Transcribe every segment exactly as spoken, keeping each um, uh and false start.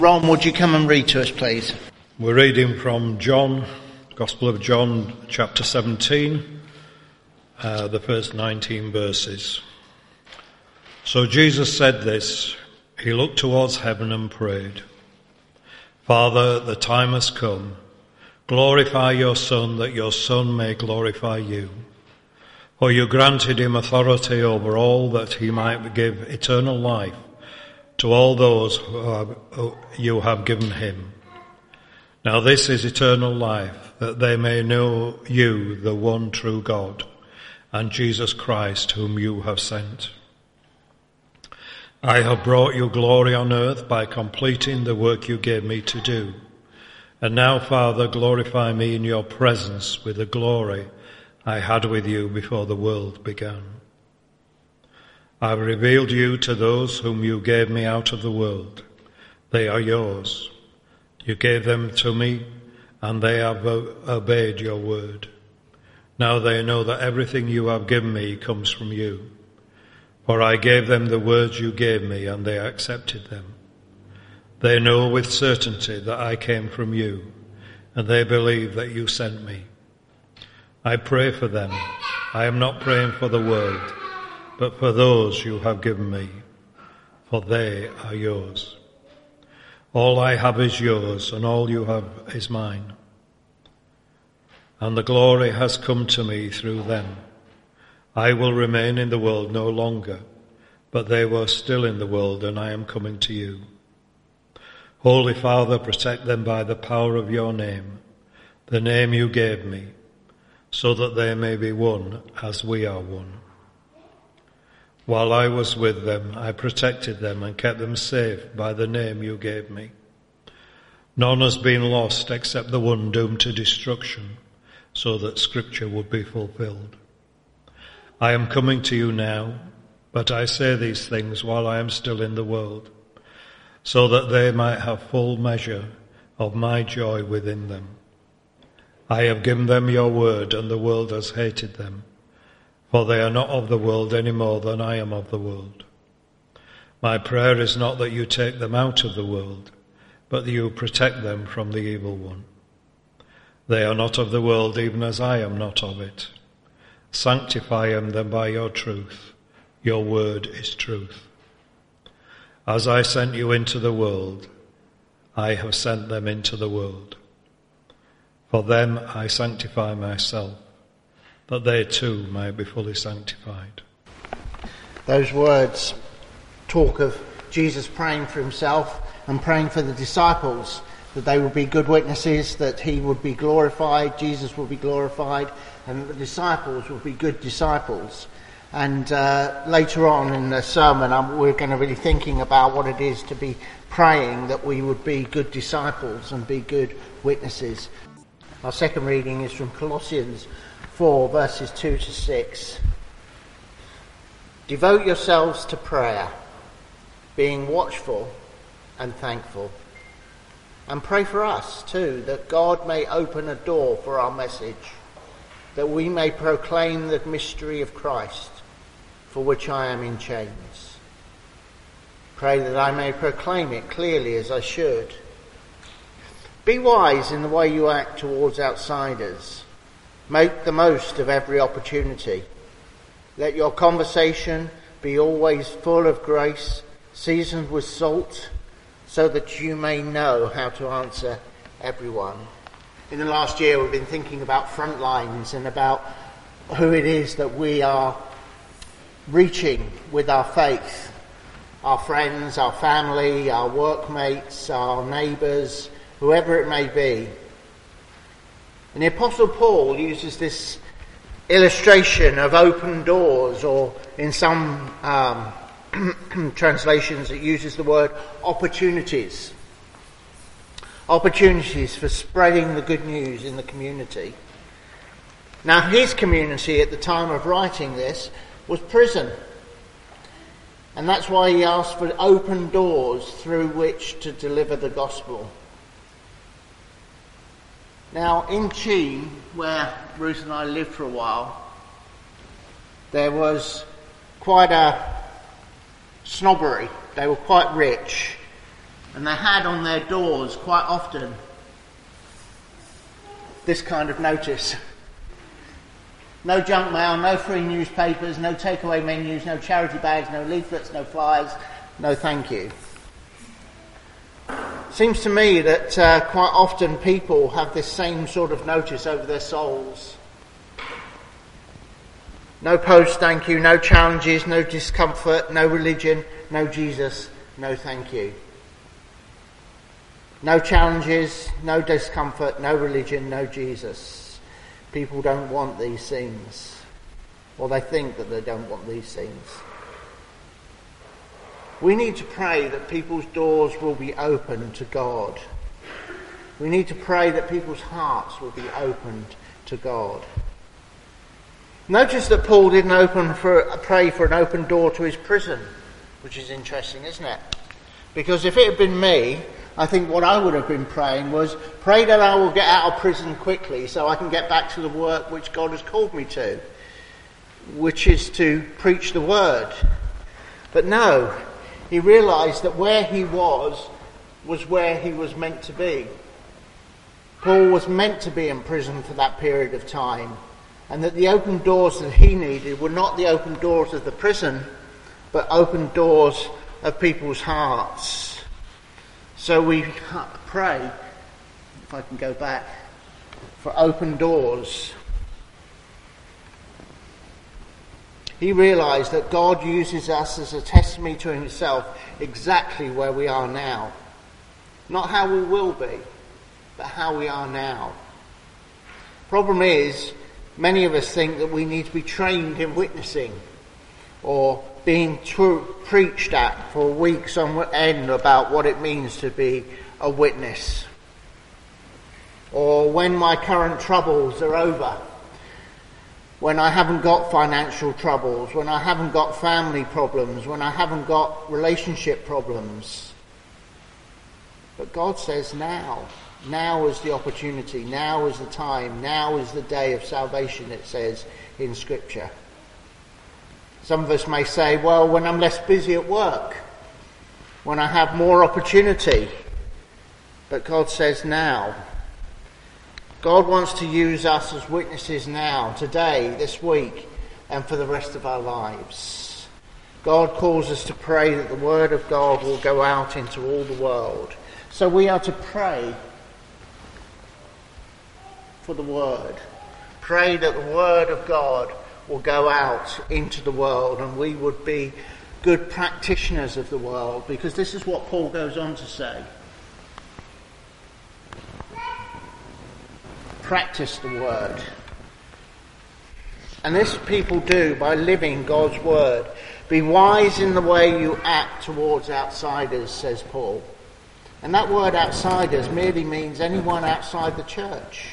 Ron, would you come and read to us, please? We're reading from John, Gospel of John, chapter seventeen, uh, the first nineteen verses. So Jesus said this. He looked towards heaven and prayed, Father, the time has come. Glorify your Son, that your Son may glorify you. For you granted him authority over all, that he might give eternal life to all those who, have, who you have given him. Now this is eternal life, that they may know you, the one true God, and Jesus Christ, whom you have sent. I have brought you glory on earth by completing the work you gave me to do. And now, Father, glorify me in your presence with the glory I had with you before the world began. I have revealed you to those whom you gave me out of the world. They are yours. You gave them to me, and they have obeyed your word. Now they know that everything you have given me comes from you. For I gave them the words you gave me, and they accepted them. They know with certainty that I came from you, and they believe that you sent me. I pray for them. I am not praying for the world, but for those you have given me, for they are yours. All I have is yours, and all you have is mine. And the glory has come to me through them. I will remain in the world no longer, but they were still in the world, and I am coming to you. Holy Father, protect them by the power of your name, the name you gave me, so that they may be one as we are one. While I was with them, I protected them and kept them safe by the name you gave me. None has been lost except the one doomed to destruction, so that Scripture would be fulfilled. I am coming to you now, but I say these things while I am still in the world, so that they might have full measure of my joy within them. I have given them your word, and the world has hated them, for they are not of the world any more than I am of the world. My prayer is not that you take them out of the world, but that you protect them from the evil one. They are not of the world, even as I am not of it. Sanctify them by your truth. Your word is truth. As I sent you into the world, I have sent them into the world. For them I sanctify myself, that they too may be fully sanctified. Those words talk of Jesus praying for himself and praying for the disciples, that they would be good witnesses, that he would be glorified, Jesus would be glorified, and the disciples would be good disciples. And uh, later on in the sermon, um, we're going to be thinking about what it is to be praying that we would be good disciples and be good witnesses. Our second reading is from Colossians four, verses two to six. Devote yourselves to prayer, being watchful and thankful. And pray for us too, that God may open a door for our message, that we may proclaim the mystery of Christ, for which I am in chains. Pray that I may proclaim it clearly as I should. Be wise in the way you act towards outsiders. Make the most of every opportunity. Let your conversation be always full of grace, seasoned with salt, so that you may know how to answer everyone. In the last year, we've been thinking about front lines and about who it is that we are reaching with our faith. Our friends, our family, our workmates, our neighbours, whoever it may be. And the Apostle Paul uses this illustration of open doors, or in some um, translations it uses the word opportunities. Opportunities for spreading the good news in the community. Now, his community at the time of writing this was prison. And that's why he asked for open doors through which to deliver the gospel. Now, in Cheam, where Ruth and I lived for a while, there was quite a snobbery. They were quite rich. And they had on their doors quite often this kind of notice. No junk mail, no free newspapers, no takeaway menus, no charity bags, no leaflets, no flyers, no thank you. Seems to me that uh, quite often people have this same sort of notice over their souls. No post, thank you, no challenges, no discomfort, no religion, no Jesus, no thank you. No challenges, no discomfort, no religion, no Jesus. People don't want these things. Or they think that they don't want these things. We need to pray that people's doors will be open to God. We need to pray that people's hearts will be opened to God. Notice that Paul didn't open for, pray for an open door to his prison, which is interesting, isn't it? Because if it had been me, I think what I would have been praying was, pray that I will get out of prison quickly so I can get back to the work which God has called me to, which is to preach the word. But no, he realised that where he was, was where he was meant to be. Paul was meant to be in prison for that period of time, and that the open doors that he needed were not the open doors of the prison, but open doors of people's hearts. So we pray, if I can go back, for open doors. He realised that God uses us as a testimony to himself exactly where we are now. Not how we will be, but how we are now. Problem is, many of us think that we need to be trained in witnessing or being tr- preached at for weeks on end about what it means to be a witness. Or when my current troubles are over, when I haven't got financial troubles, when I haven't got family problems, when I haven't got relationship problems. But God says now. Now is the opportunity. Now is the time. Now is the day of salvation, it says in Scripture. Some of us may say, well, when I'm less busy at work, when I have more opportunity. But God says now. God wants to use us as witnesses now, today, this week, and for the rest of our lives. God calls us to pray that the word of God will go out into all the world. So we are to pray for the word. Pray that the word of God will go out into the world and we would be good practitioners of the world, because this is what Paul goes on to say. Practice the word. And this people do by living God's word. Be wise in the way you act towards outsiders, says Paul. And that word outsiders merely means anyone outside the church.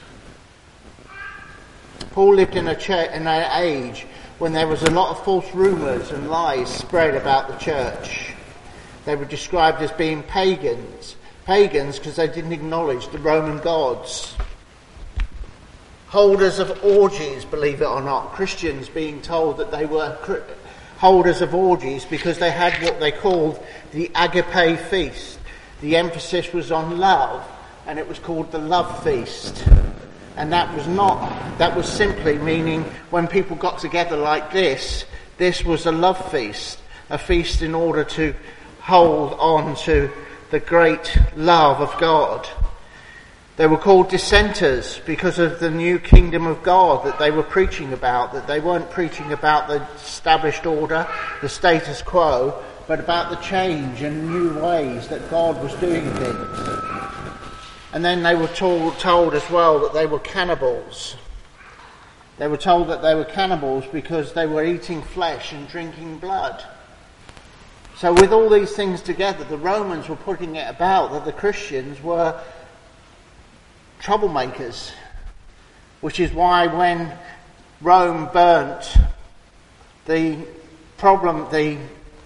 Paul lived in a church, in an age when there was a lot of false rumours and lies spread about the church. They were described as being pagans. Pagans because they didn't acknowledge the Roman gods. Holders of orgies, believe it or not. Christians being told that they were holders of orgies because they had what they called the agape feast. The emphasis was on love, and it was called the love feast. And that was not, that was simply meaning when people got together like this, this was a love feast, a feast in order to hold on to the great love of God. They were called dissenters because of the new kingdom of God that they were preaching about, that they weren't preaching about the established order, the status quo, but about the change and new ways that God was doing things. And then they were told, told as well that they were cannibals. They were told that they were cannibals because they were eating flesh and drinking blood. So with all these things together, the Romans were putting it about that the Christians were troublemakers, which is why when Rome burnt the problem, the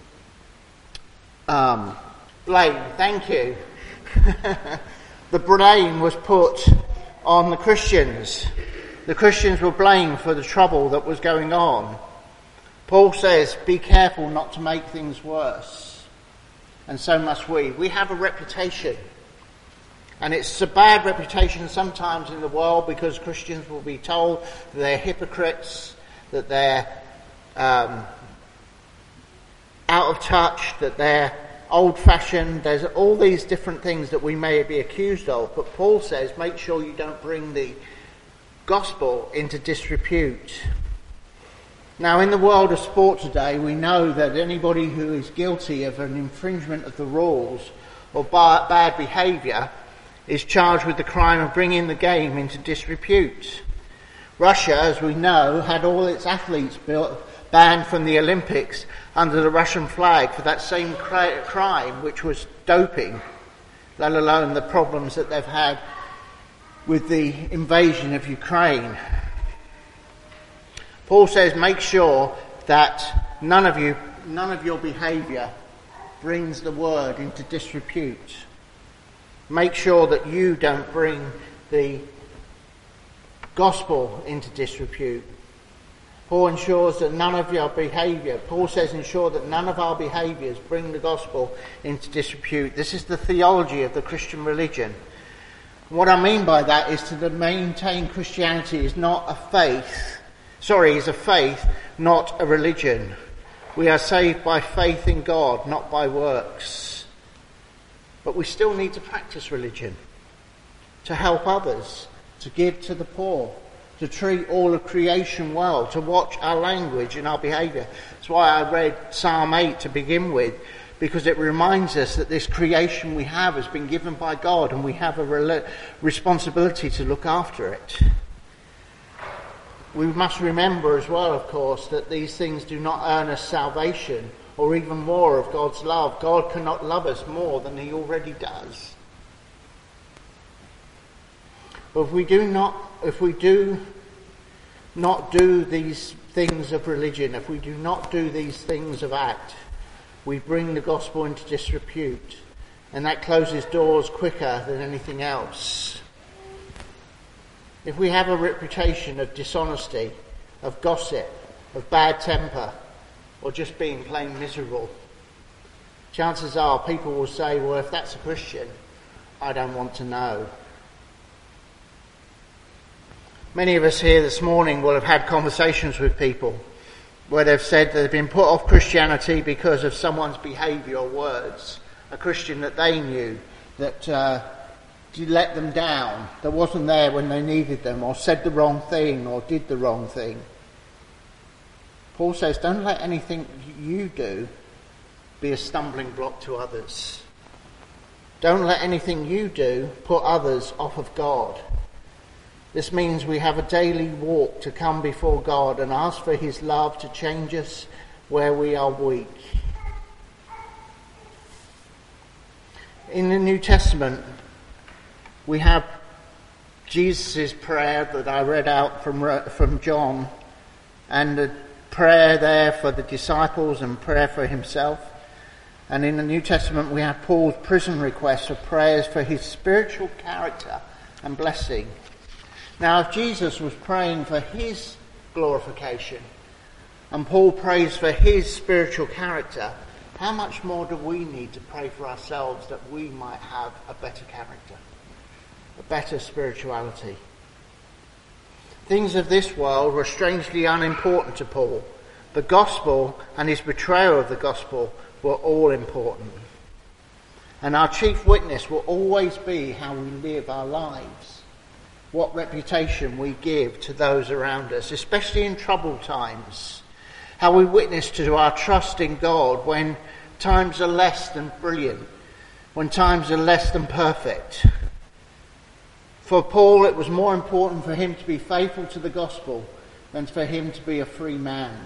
um, blame, thank you, the blame was put on the Christians. The Christians were blamed for the trouble that was going on. Paul says, be careful not to make things worse. and so must we. We have a reputation. And it's a bad reputation sometimes in the world because Christians will be told that they're hypocrites, that they're um, out of touch, that they're old-fashioned. There's all these different things that we may be accused of. But Paul says, make sure you don't bring the gospel into disrepute. Now, in the world of sport today, we know that anybody who is guilty of an infringement of the rules or bad behaviour is charged with the crime of bringing the game into disrepute. Russia, as we know, had all its athletes built, banned from the Olympics under the Russian flag for that same cri- crime, which was doping, let alone the problems that they've had with the invasion of Ukraine. Paul says, make sure that none of you, none of your behaviour brings the word into disrepute. Make sure that you don't bring the gospel into disrepute. Paul ensures that none of your behaviour, Paul says ensure that none of our behaviours bring the gospel into disrepute. This is the theology of the Christian religion. What I mean by that is to maintain Christianity is not a faith, sorry, is a faith, not a religion. We are saved by faith in God, not by works. But we still need to practice religion, to help others, to give to the poor, to treat all of creation well, to watch our language and our behaviour. That's why I read Psalm eight to begin with, because it reminds us that this creation we have has been given by God and we have a re- responsibility to look after it. We must remember as well, of course, that these things do not earn us salvation or even more of God's love. God cannot love us more than he already does. But if we do not, if we do not do these things of religion, if we do not do these things of act, we bring the gospel into disrepute, and that closes doors quicker than anything else. If we have a reputation of dishonesty, of gossip, of bad temper, or just being plain miserable, chances are people will say, well, if that's a Christian, I don't want to know. Many of us here this morning will have had conversations with people where they've said they've been put off Christianity because of someone's behaviour or words. A Christian that they knew that uh, let them down, that wasn't there when they needed them, or said the wrong thing, or did the wrong thing. Paul says, don't let anything you do be a stumbling block to others. Don't let anything you do put others off of God. This means we have a daily walk to come before God and ask for his love to change us where we are weak. In the New Testament, we have Jesus' prayer that I read out from, from John, and the prayer there for the disciples and prayer for himself. And in the New Testament we have Paul's prison request of prayers for his spiritual character and blessing. Now, if Jesus was praying for his glorification and Paul prays for his spiritual character, how much more do we need to pray for ourselves that we might have a better character, a better spirituality? Things of this world were strangely unimportant to Paul. The gospel and his betrayal of the gospel were all important. And our chief witness will always be how we live our lives, what reputation we give to those around us, especially in troubled times, how we witness to our trust in God when times are less than brilliant, when times are less than perfect. For Paul, it was more important for him to be faithful to the gospel than for him to be a free man.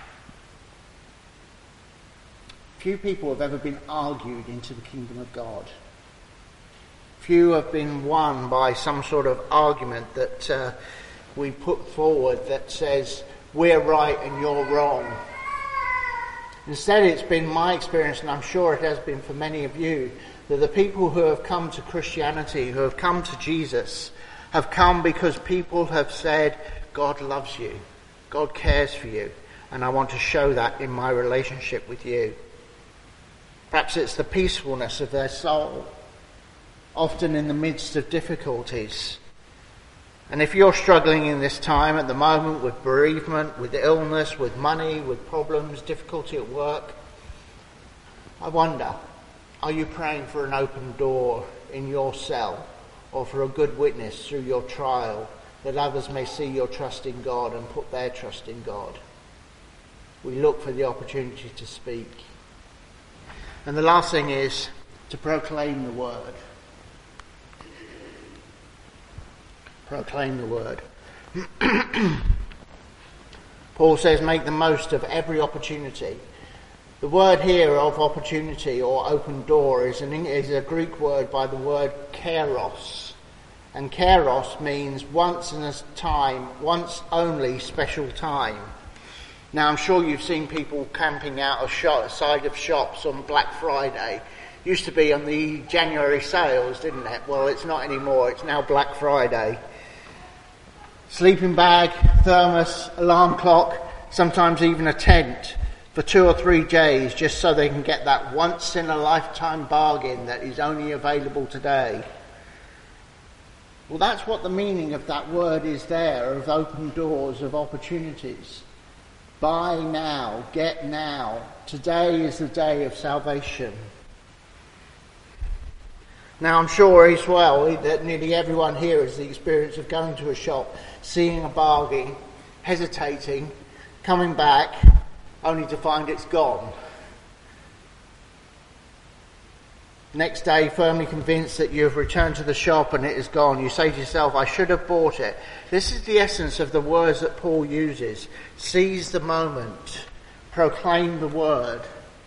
Few people have ever been argued into the kingdom of God. Few have been won by some sort of argument that uh, we put forward that says, we're right and you're wrong. Instead, it's been my experience, and I'm sure it has been for many of you, that the people who have come to Christianity, who have come to Jesus, have come because people have said, God loves you, God cares for you, and I want to show that in my relationship with you. Perhaps it's the peacefulness of their soul, often in the midst of difficulties. And if you're struggling in this time at the moment with bereavement, with illness, with money, with problems, difficulty at work, I wonder, are you praying for an open door in your cell or for a good witness through your trial, that others may see your trust in God and put their trust in God? We look for the opportunity to speak. And the last thing is to proclaim the word. Proclaim the word. Paul says, make the most of every opportunity. The word here of opportunity or open door is, an, is a Greek word by the word kairos. And kairos means once in a time, once only special time. Now I'm sure you've seen people camping out of shop, side of shops on Black Friday. Used to be on the January sales, didn't it? Well, it's not anymore. It's now Black Friday. Sleeping bag, thermos, alarm clock, sometimes even a tent for two or three days just so they can get that once in a lifetime bargain that is only available today. Well, that's what the meaning of that word is there, of open doors, of opportunities. Buy now, get now. Today is the day of salvation. Now I'm sure as well that nearly everyone here has the experience of going to a shop, seeing a bargain, hesitating, coming back, only to find it's gone. Next day, firmly convinced that you have returned to the shop and it is gone, you say to yourself, I should have bought it. This is the essence of the words that Paul uses. Seize the moment. Proclaim the word.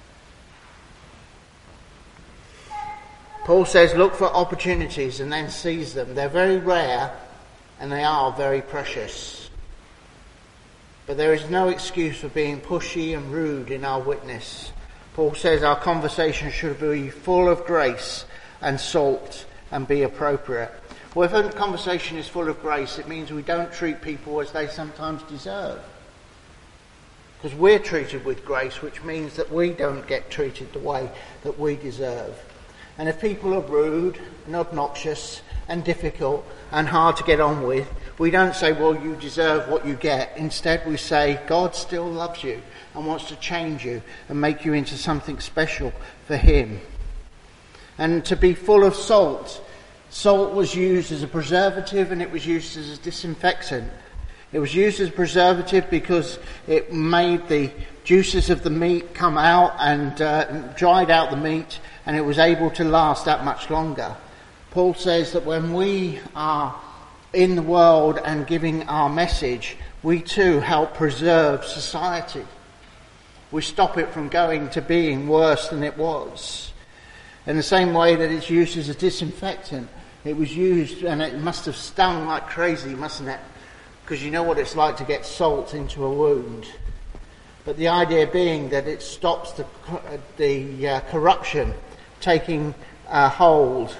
Paul says, look for opportunities and then seize them. They're very rare and they are very precious. But there is no excuse for being pushy and rude in our witness. Paul says our conversation should be full of grace and salt and be appropriate. Well, if a conversation is full of grace, it means we don't treat people as they sometimes deserve. Because we're treated with grace, which means that we don't get treated the way that we deserve. And if people are rude and obnoxious and difficult and hard to get on with, we don't say, well, you deserve what you get. Instead, we say, God still loves you and wants to change you and make you into something special for him. And to be full of salt. Salt was used as a preservative and it was used as a disinfectant. It was used as a preservative because it made the juices of the meat come out and uh, dried out the meat, and it was able to last that much longer. Paul says that when we are in the world and giving our message, we too help preserve society. We stop it from going to being worse than it was. In the same way that it's used as a disinfectant, it was used, and it must have stung like crazy, mustn't it? Because you know what it's like to get salt into a wound. But the idea being that it stops the, the uh, corruption taking uh, hold.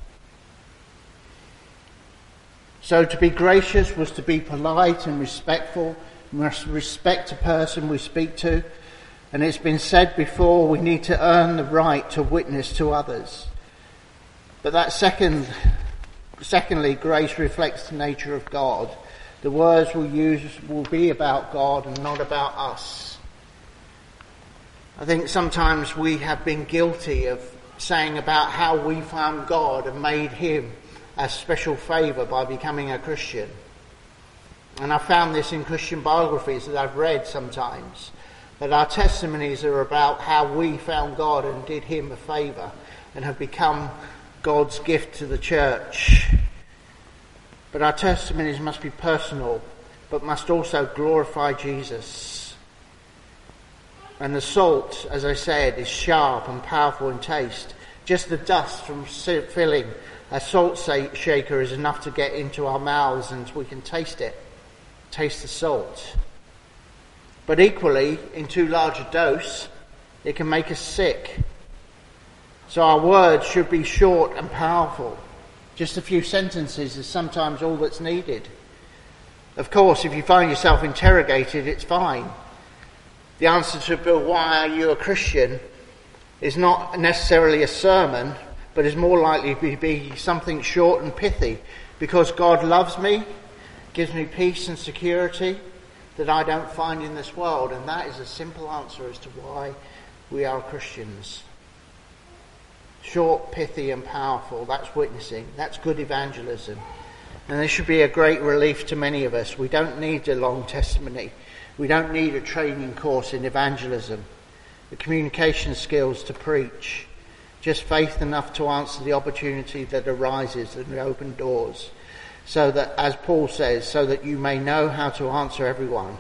So to be gracious was to be polite and respectful. We must respect the person we speak to. And it's been said before, we need to earn the right to witness to others. But that second, secondly, grace reflects the nature of God. The words we'll use will be about God and not about us. I think sometimes we have been guilty of saying about how we found God and made him a special favour by becoming a Christian. And I found this in Christian biographies that I've read sometimes, that our testimonies are about how we found God and did him a favour and have become God's gift to the church. But our testimonies must be personal, but must also glorify Jesus. And the salt, as I said, is sharp and powerful in taste. Just the dust from filling a salt shaker is enough to get into our mouths and we can taste it, taste the salt. But equally, in too large a dose, it can make us sick. So our words should be short and powerful. Just a few sentences is sometimes all that's needed. Of course, if you find yourself interrogated, it's fine. The answer to Bill, why are you a Christian, is not necessarily a sermon, but is more likely to be something short and pithy, because God loves me, gives me peace and security that I don't find in this world, and that is a simple answer as to why we are Christians. Short, pithy and powerful, that's witnessing, that's good evangelism. And this should be a great relief to many of us. We don't need a long testimony. We don't need a training course in evangelism, the communication skills to preach, just faith enough to answer the opportunity that arises and open doors, so that, as Paul says, so that you may know how to answer everyone.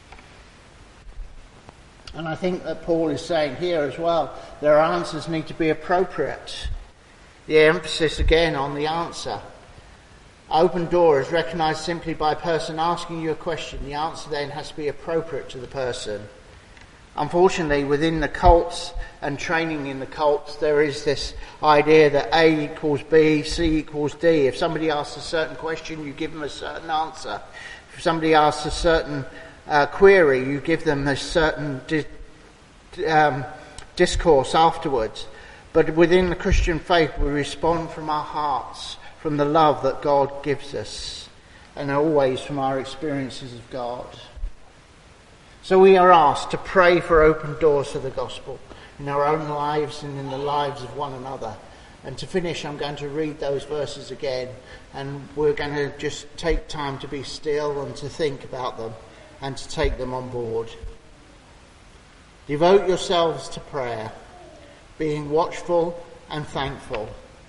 And I think that Paul is saying here as well, their answers need to be appropriate. The emphasis again on the answer. Open door is recognised simply by a person asking you a question. The answer then has to be appropriate to the person. Unfortunately, within the cults and training in the cults, there is this idea that A equals B, C equals D. If somebody asks a certain question, you give them a certain answer. If somebody asks a certain uh, query, you give them a certain di- um, discourse afterwards. But within the Christian faith, we respond from our hearts, from the love that God gives us, and always from our experiences of God. So we are asked to pray for open doors for the gospel in our own lives and in the lives of one another. And to finish, I'm going to read those verses again, and we're going to just take time to be still and to think about them and to take them on board. Devote yourselves to prayer, being watchful and thankful.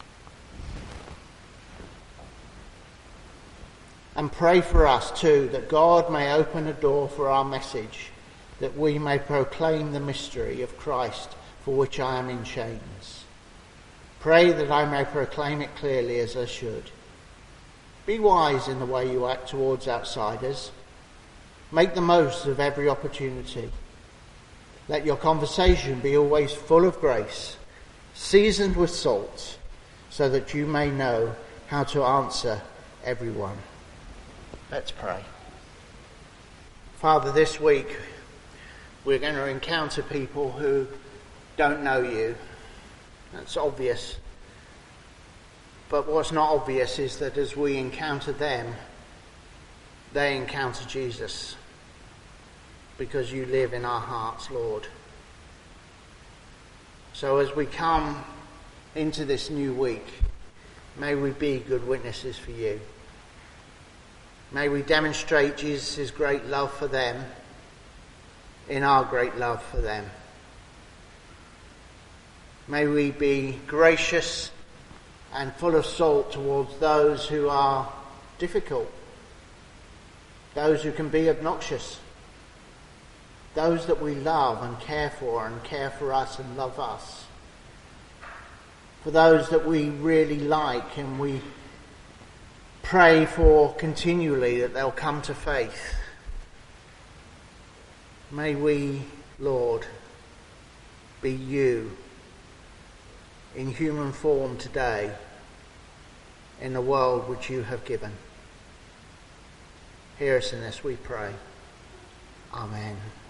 And pray for us too, that God may open a door for our message, that we may proclaim the mystery of Christ, for which I am in chains. Pray that I may proclaim it clearly as I should. Be wise in the way you act towards outsiders. Make the most of every opportunity. Let your conversation be always full of grace, seasoned with salt, so that you may know how to answer everyone. Let's pray. Father, this week we're going to encounter people who don't know you. That's obvious. But what's not obvious is that as we encounter them, they encounter Jesus, because you live in our hearts, Lord. So as we come into this new week, may we be good witnesses for you. May we demonstrate Jesus' great love for them in our great love for them. May we be gracious and full of salt towards those who are difficult, those who can be obnoxious, those that we love and care for and care for us and love us, for those that we really like and we pray for continually that they'll come to faith. May we, Lord, be you in human form today in the world which you have given. Hear us in this, we pray. Amen.